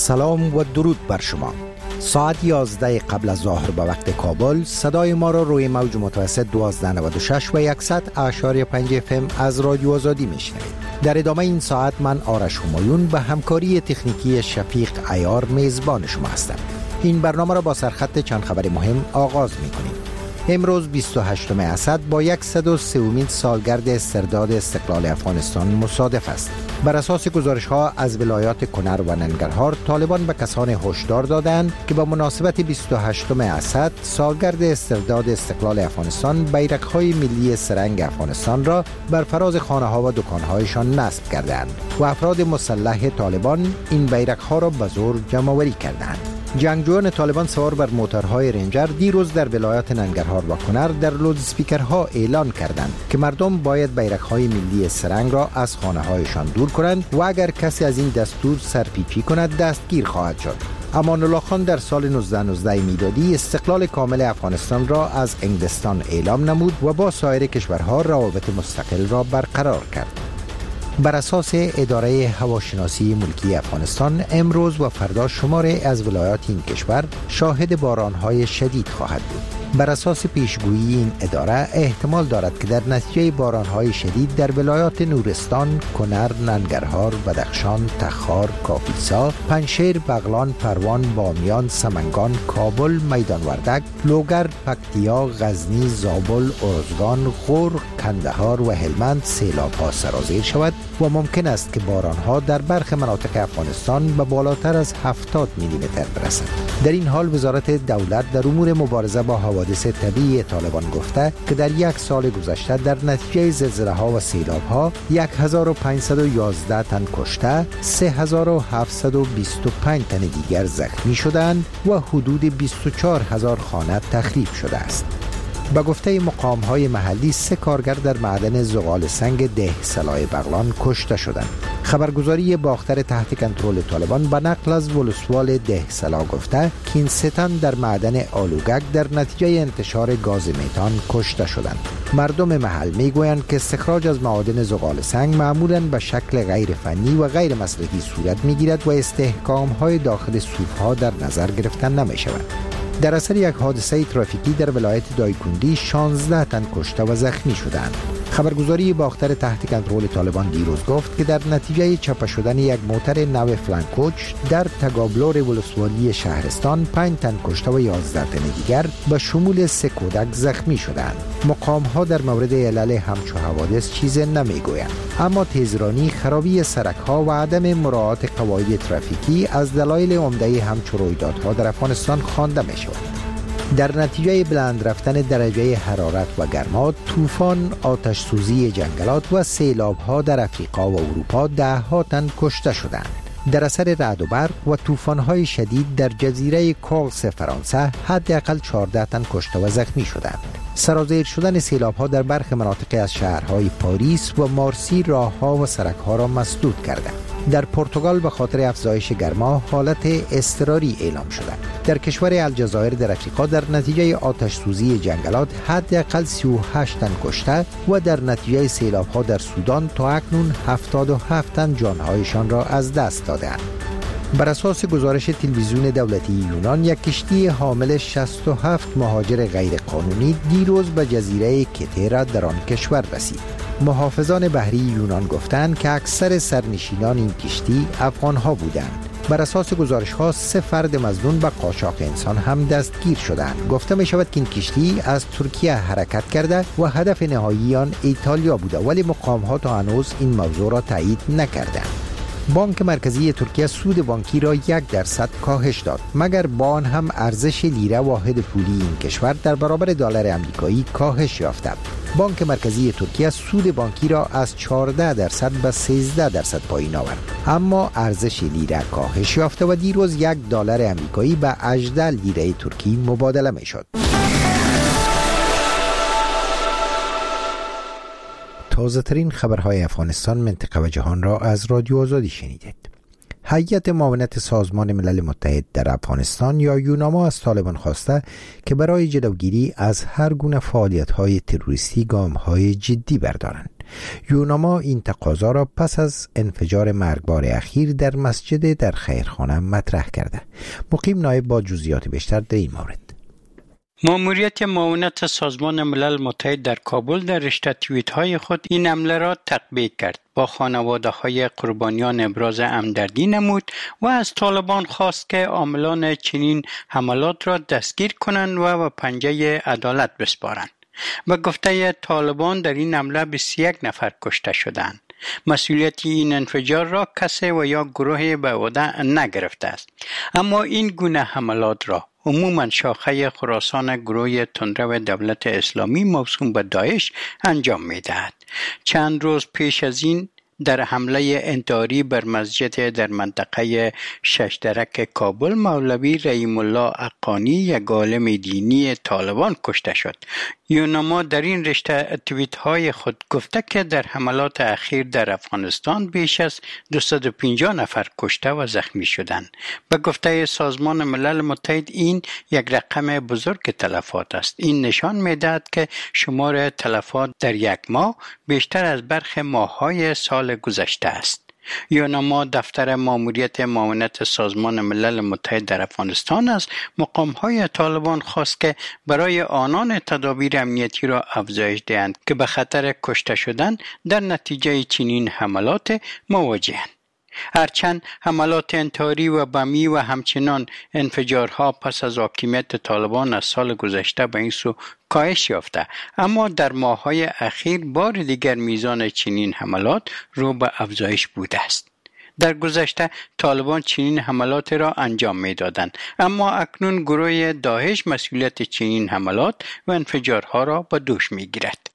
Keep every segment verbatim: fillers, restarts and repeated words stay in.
سلام و درود بر شما. ساعت یازده قبل از ظهر به وقت کابل صدای ما را روی موج متوسط دوازده نود و شش و صد اعشاری پنج اف ام از رادیو آزادی میشنوید. در ادامه این ساعت من آرش همایون به همکاری تکنیکی شفیق عیار میزبان شما هستم. این برنامه را با سرخط چند خبر مهم آغاز میکنیم. امروز بیست و هشتم اسد با صد و سومین سالگرد استرداد استقلال افغانستان مصادف است. بر اساس گزارش ها از ولایات کنر و ننگرهار، طالبان به کسان هشدار دادند که به مناسبت بیست و هشتم اسد سالگرد استرداد استقلال افغانستان بیرق های ملی سرنگ افغانستان را بر فراز خانه ها و دکان هایشان نصب کردند و افراد مسلح طالبان این بیرق ها را به زور جمع آوری کردند. جنگجویان طالبان سوار بر موتورهای رنجر دیروز در ولایات ننگرهار و کنر در لودسپیکرها اعلان کردند که مردم باید بیرق‌های ملی سرنگ را از خانه‌هایشان دور کنند و اگر کسی از این دستور سرپیچی کند دستگیر خواهد شد. امان الله خان در سال نوزده نوزده میلادی استقلال کامل افغانستان را از انگلستان اعلام نمود و با سایر کشورها روابط مستقل را برقرار کرد. بر اساس اداره هواشناسی ملکی افغانستان امروز و فردا شماری از ولایات این کشور شاهد بارانهای شدید خواهد بود. بر اساس پیشگویی این اداره احتمال دارد که در نتیجه بارانهای شدید در ولایات نورستان، کنر، ننگرهار، بدخشان، تخار، کاپیسا، پنجشیر، بغلان، پروان، بامیان، سمنگان، کابل، میدان وردک، لوگر، پکتیا، غزنی، زابل، ارزگان، غور، کندهار و هلمند سیلاب‌ها سرازیر شود و ممکن است که بارانها در برخی مناطق افغانستان به بالاتر از هفتاد میلی متر برسد. در این حال وزارت دولت در امور مبارزه با حوادث طبیعی طالبان گفته که در یک سال گذشته در نتیجه زلزله‌ها و سیلاب‌ها هزار و پانصد و یازده تن کشته، سه هزار و هفتصد و بیست و پنج تن دیگر زخمی شدند و حدود بیست و چهار هزار خانه تخریب شده است. به گفته مقام‌های محلی سه کارگر در معدن زغال سنگ ده سلای بغلان کشته شدند. خبرگزاری باختر تحت کنترل طالبان به نقل از ولسوال ده سلا گفته که این سه تن در معدن آلوگک در نتیجه انتشار گاز میتان کشته شدند. مردم محل میگویند که استخراج از معادن زغال سنگ معمولاً به شکل غیر فنی و غیر مصرفی صورت میگیرد و استحکام‌های داخل سوپ‌ها در نظر گرفته نمی‌شود. در اثر یک حادثه ترافیکی در ولایت دایکندی شانزده تن کشته و زخمی شدند. خبرگزاری باختر تحت کنترل طالبان دیروز گفت که در نتیجه چپه شدن یک موتر نو فلانکوچ در تگابلور ولسوالی شهرستان پنج تن کشته و یازده تن دیگر به شمول سه کودک زخمی شدند. مقام ها در مورد علل همچو حوادث چیز نمیگویند، اما تیزرانی، خرابی سرک ها و عدم مراعات قواعد ترافیکی از دلایل عمده همچو رویدادها در افغانستان خوانده می شود. در نتیجه بلند رفتن درجه حرارت و گرما، طوفان، آتش سوزی جنگلات و سیلاب ها در افریقا و اروپا ده ها تن کشته شدند. در اثر رعد و برق و طوفان های شدید در جزیره کورس فرانسه حداقل چهارده تن کشته و زخمی شدند. سرازیر شدن سیلاب ها در برخی مناطق از شهرهای پاریس و مارسی راه ها و سرک ها را مسدود کرده. در پرتغال به خاطر افزایش گرما حالت اضطراری اعلام شده. در کشور الجزایر در افریقا در نتیجه آتش سوزی جنگلات حداقل سی و هشت تن کشته و در نتیجه سیلاب ها در سودان تا اکنون هفتاد و هفت تن جانهایشان را از دست دادند. بر اساس گزارش تلویزیون دولتی یونان، یک کشتی حامل شصت و هفت مهاجر غیر قانونی دیروز به جزیره کتیرا در آن کشور رسید. محافظان بحری یونان گفتند که اکثر سرنشینان این کشتی افغان‌ها بودند. بر اساس گزارش‌ها سه فرد مظنون به قاچاق انسان هم دستگیر شدند. گفته می شود که این کشتی از ترکیه حرکت کرده و هدف نهایی آن ایتالیا بوده، ولی مقام‌ها تا هنوز این موضوع را تایید نکردند. بانک مرکزی ترکیه سود بانکی را یک درصد کاهش داد، مگر با آن هم ارزش لیره واحد پولی این کشور در برابر دلار آمریکایی کاهش یافته. بانک مرکزی ترکیه سود بانکی را از چهارده درصد به سیزده درصد پایین آورد، اما ارزش لیره کاهش یافته و دیروز یک دلار آمریکایی به هجده لیره ترکی مبادله می شد. تازه ترین خبرهای افغانستان، منطقه و جهان را از رادیو آزادی شنیدید. هیئت معاونت سازمان ملل متحد در افغانستان یا یوناما از طالبان خواسته که برای جلوگیری از هر گونه فعالیت‌های تروریستی گام‌های جدی بردارند. یوناما این تقاضا را پس از انفجار مرگبار اخیر در مسجد در خیرخانه مطرح کرده. مقیم نایب با جزئیات بیشتر در این مورد. ماموریت معاونت سازمان ملل متحد در کابل در رشته توییت های خود این حمله را تقبیح کرد. با خانواده های قربانیان ابراز همدردی نمود و از طالبان خواست که عاملان چنین حملات را دستگیر کنند و به پنجه عدالت بسپارند. به گفته طالبان در این حمله بیست و یک نفر کشته شدند. مسئولیت این انفجار را کسی و یا گروهی به عهده نگرفته است. اما این گونه حملات را عموماً شاخه خراسان گروه تندرو دولت اسلامی موسوم به داعش انجام می‌دهد. چند روز پیش از این در حمله انتحاری بر مسجد در منطقه ششدرک کابل مولوی رحیم الله حقانی یک عالم دینی طالبان کشته شد. یوناما در این رشته توییت های خود گفته که در حملات اخیر در افغانستان بیش از دویست و پنجاه نفر کشته و زخمی شدند. به گفته سازمان ملل متحد این یک رقم بزرگ تلفات است. این نشان می‌دهد که شمار تلفات در یک ماه بیشتر از برخی ماه‌های سال گذشته است. یوناما دفتر ماموریت معاونت سازمان ملل متحد در افغانستان از مقام‌های طالبان خواست که برای آنان تدابیر امنیتی را افزایش دهند که به خطر کشته شدن در نتیجه چنین حملات مواجهند. هرچند حملات انتحاری و بمی و همچنان انفجارها پس از حاکمیت طالبان از سال گذشته به این سو کاهش یافته، اما در ماه‌های اخیر بار دیگر میزان چنین حملات رو به افزایش بوده است. در گذشته طالبان چنین حملات را انجام می‌دادند، اما اکنون گروه داعش مسئولیت چنین حملات و انفجارها را به دوش می‌گیرد.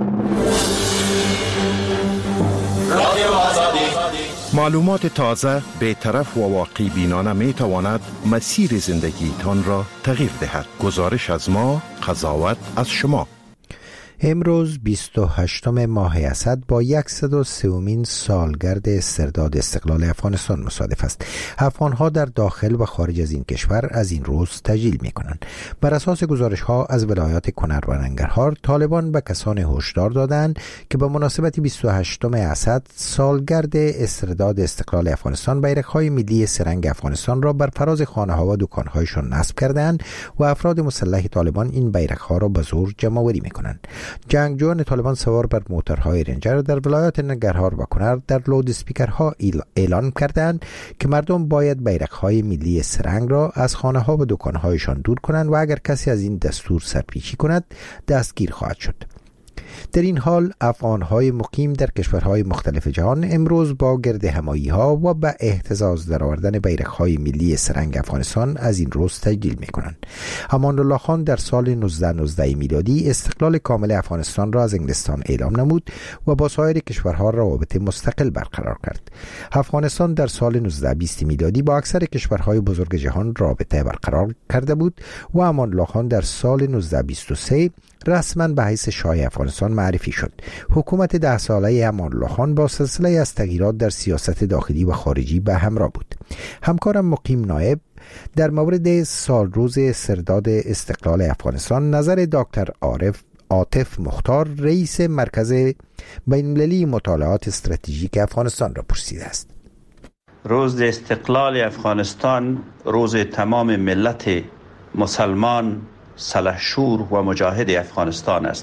معلومات تازه، بی‌طرف و واقعی بینانه می تواند مسیر زندگیتان را تغییر دهد. گزارش از ما، قضاوت از شما. امروز بیست و هشتم ماه اسد با صد و سومین سالگرد استرداد استقلال افغانستان مصادف است. افغانها در داخل و خارج از این کشور از این روز تجلیل می کنند. بر اساس گزارش ها از ولایات کنر و ننگرهار، طالبان به کسان هشدار دادند که به مناسبت بیست و هشتم اسد سالگرد استرداد استقلال افغانستان بیرق‌های ملی سه‌رنگ افغانستان را بر فراز خانه‌ها و دکان‌هایشان نصب کردند و افراد مسلح طالبان این بیرق‌ها را به زور جمع‌آوری می‌کنند. جنگجویان طالبان سوار بر موتورهای رنجر در ولایات ننگرهار و کنر در لود اسپیکرها اعلان کردند که مردم باید بیرق‌های ملی سه‌رنگ را از خانه‌ها و دکان‌هایشان دور کنند و اگر کسی از این دستور سرپیچی کند دستگیر خواهد شد. در این حال افغان‌های مقیم در کشورهای مختلف جهان امروز با گرد همایی‌ها و به اهتزاز درآوردن بیرق‌های ملی سه‌رنگ افغانستان از این روز تجلیل می‌کنند. امان الله خان در سال نوزده نوزده میلادی استقلال کامل افغانستان را از انگلستان اعلام نمود و با سایر کشورها روابط مستقل برقرار کرد. افغانستان در سال نوزده بیست میلادی با اکثر کشورهای بزرگ جهان رابطه برقرار کرده بود و امان الله خان در سال نوزده بیست و سه رسما به حیث شاه افغانستان معرفی شد. حکومت ده ساله امان الله خان با سلسله از تغییرات در سیاست داخلی و خارجی به همراه بود. همکارم مقیم نایب در مورد سال روز استرداد استقلال افغانستان نظر دکتر عارف عاطف مختار رئیس مرکز بین‌المللی مطالعات استراتژیک افغانستان را پرسیده است. روز استقلال افغانستان روز تمام ملت مسلمان سلحشور و مجاهد افغانستان است.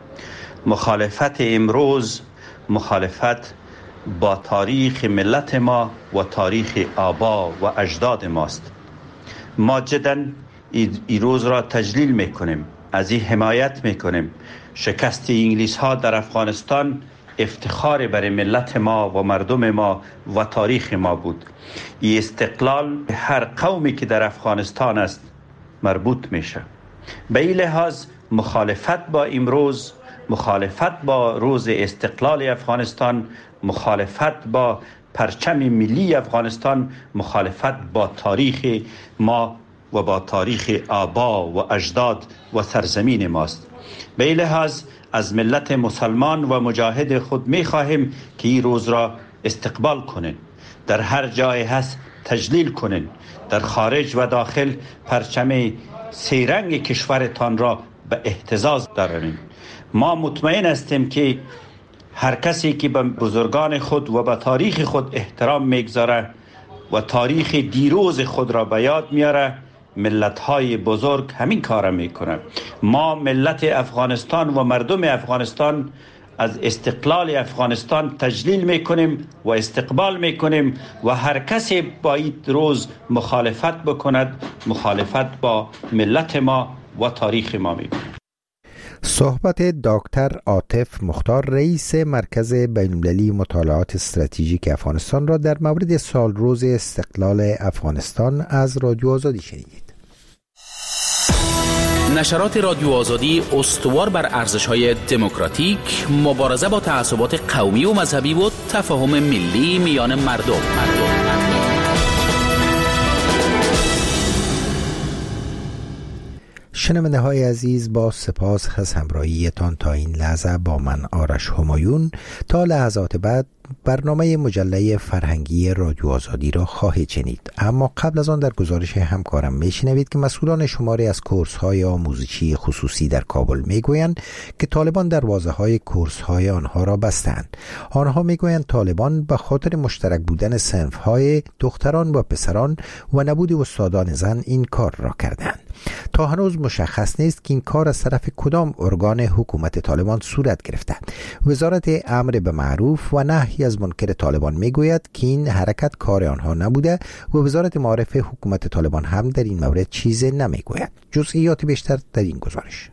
مخالفت امروز مخالفت با تاریخ ملت ما و تاریخ آبا و اجداد ماست. ما جداً این روز را تجلیل میکنیم، از این حمایت میکنیم. شکست انگلیس ها در افغانستان افتخار برای ملت ما و مردم ما و تاریخ ما بود. این استقلال هر قومی که در افغانستان است مربوط میشه. به این لحاظ مخالفت با امروز، مخالفت با روز استقلال افغانستان، مخالفت با پرچم ملی افغانستان، مخالفت با تاریخ ما و با تاریخ آبا و اجداد و سرزمین ماست. به این لحاظ از ملت مسلمان و مجاهد خود می خواهیم که این روز را استقبال کنند، در هر جای هست تجلیل کنند، در خارج و داخل پرچم سه‌رنگ کشورتان را به اهتزاز درآورید. ما مطمئن هستیم که هر کسی که به بزرگان خود و به تاریخ خود احترام میگذاره و تاریخ دیروز خود را به یاد میاره، ملت‌های بزرگ همین کار میکنه. ما ملت افغانستان و مردم افغانستان از استقلال افغانستان تجلیل میکنیم و استقبال میکنیم و هر کسی باید روز مخالفت بکند، مخالفت با ملت ما و تاریخ ما میکنه. صحبت دکتر عاطف مختار، رئیس مرکز بین‌المللی مطالعات استراتژیک افغانستان را در مورد سالروز استقلال افغانستان از رادیو آزادی شنیدید. نشرات رادیو آزادی استوار بر ارزش‌های دموکراتیک، مبارزه با تعصبات قومی و مذهبی و تفاهم ملی میان مردم. مردم. شنونده های عزیز، با سپاس از همراهیتان تا این لحظه با من آرش همایون. تا لحظات بعد برنامه مجله فرهنگی رادیو آزادی را خواهید شنید، اما قبل از آن در گزارش همکارم میشنوید که مسئولان شماری از کورس های آموزشی خصوصی در کابل میگویند که طالبان دروازه های کورس های آنها را بستند. آنها میگویند طالبان به خاطر مشترک بودن صنف های دختران و پسران و نبود استادان زن این کار را کردند. تا هنوز مشخص نیست که این کار از طرف کدام ارگان حکومت طالبان صورت گرفته. وزارت امر به معروف و نهی از منکر طالبان میگوید که این حرکت کار آنها نبوده و وزارت معارف حکومت طالبان هم در این مورد چیزی نمیگوید. جزئیات بیشتر در این گزارش.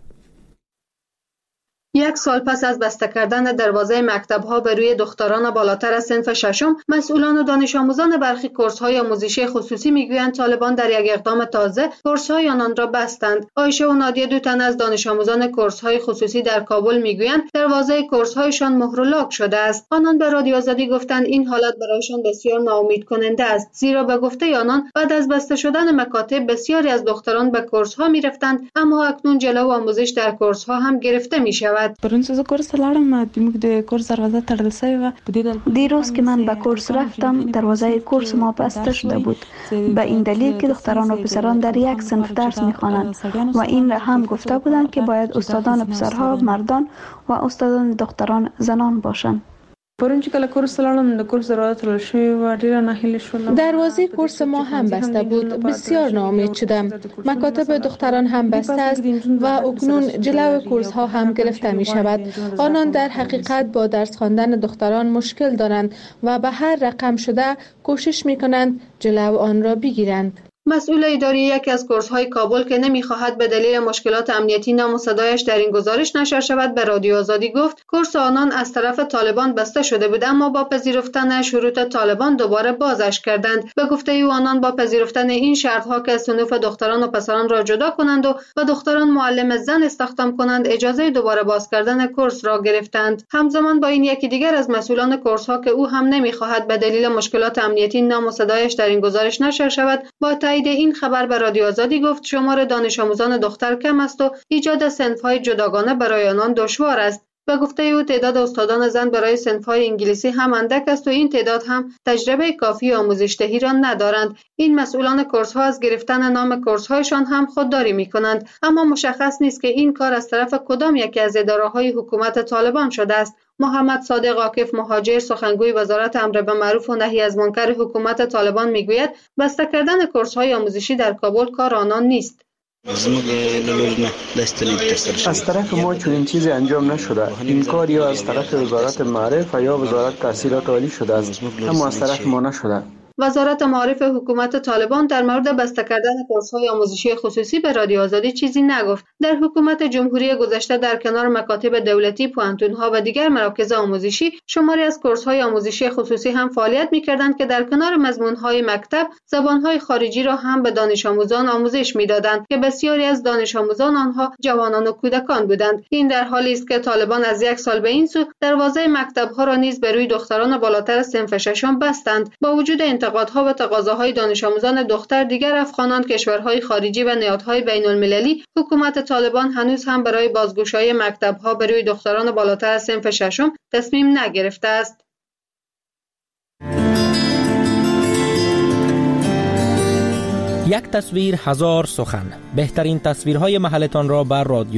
یک سال پس از بسته کردن دروازه مکتب‌ها به روی دختران بالاتر از صنف ششم، مسئولان و دانش آموزان برخی کورس‌های آموزشی خصوصی میگویند طالبان در یک اقدام تازه کورس‌های آنان را بستند. عایشه و نادیه دو تن از دانش آموزان کورس‌های خصوصی در کابل میگویند دروازه کورس‌هایشان مهر و لاک شده است. آنان به رادیو آزادی گفتند این حالت برایشان بسیار ناامید کننده است، زیرا به گفته آنان بعد از بسته شدن مکاتب بسیاری از دختران به کورس‌ها می‌رفتند، اما اکنون جلو آموزش در کورس‌ها هم گرفته می‌شود. دیروز که من به کورس رفتم دروازه کورس ما بسته شده بود، به این دلیل که دختران و پسران در یک صنف درس می‌خوانند و این را هم گفته بودند که باید استادان پسرها مردان و استادان دختران زنان باشند. دروازه کورس ما هم بسته بود، بسیار ناامید شدم. مکاتب دختران هم بسته است و اکنون جلو کورس ها هم گرفته می شود. آنان در حقیقت با درس خواندن دختران مشکل دارند و به هر رقم شده کوشش می کنند جلو آن را بگیرند. مسئول اداری یکی از کورس‌های کابل که نمی‌خواهد به دلیل مشکلات امنیتی نام و صدایش در این گزارش نشر شود به رادیو آزادی گفت کورس آنان از طرف طالبان بسته شده بود، اما با پذیرفتن شروط طالبان دوباره بازش کردند. به گفته او آنان با پذیرفتن این شرط‌ها که صنوف دختران و پسران را جدا کنند و به دختران معلم زن استخدام کنند اجازه دوباره باز کردن کورس را گرفتند. همزمان با این یکی دیگر از مسئولان کورس‌ها که او هم نمی‌خواهد به دلیل مشکلات امنیتی نام و صدایش در این گزارش نشر شود با تایید این خبر به رادیو آزادی گفت شمار دانش آموزان دختر کم است و ایجاد صنف‌های جداگانه برای آنان دشوار است. به گفته او تعداد استادان زن برای صنف‌های انگلیسی هم اندک است و این تعداد هم تجربه کافی آموزش دهی را ندارند. این مسئولان کورس‌ها از گرفتن نام کورس‌هایشان هم خودداری می‌کنند، اما مشخص نیست که این کار از طرف کدام یکی از اداره‌های حکومت طالبان شده است. محمد صادق عاکف مهاجر سخنگوی وزارت امر به معروف و نهی از منکر حکومت طالبان میگوید بسته کردن کورس‌های آموزشی در کابل کار آنان نیست. از طرف ما چنین چیزی انجام نشده. این کار یا از طرف وزارت معارف یا وزارت تحصیلات عالی شده است، اما از طرف ما نشده. وزارت معارف حکومت طالبان در مورد بسته کردن کورس‌های آموزشی خصوصی به رادیو آزادی چیزی نگفت. در حکومت جمهوری گذشته در کنار مکاتب دولتی، پوهنتون‌ها و دیگر مراکز آموزشی، شماری از کورس‌های آموزشی خصوصی هم فعالیت می‌کردند که در کنار مضمون‌های مکتب، زبان‌های خارجی را هم به دانش آموزان آموزش می‌دادند که بسیاری از دانش آموزان آنها جوانان و کودکان بودند. این در حالی است که طالبان از یک سال به این سو دروازه مکتب‌ها را نیز به روی دختران بالاتر از صنف ششم بستند. با وجود انتقادها و تقاضاهای دانش آموزان دختر، دیگر افغانان، کشورهای خارجی و نهادهای بین‌المللی، حکومت طالبان هنوز هم برای بازگشایی مکتب‌ها به روی دختران بالاتر از صنف ششم تصمیم نگرفته است. یک تصویر هزار سخن. بهترین تصویرهای محلتان را بر رادیو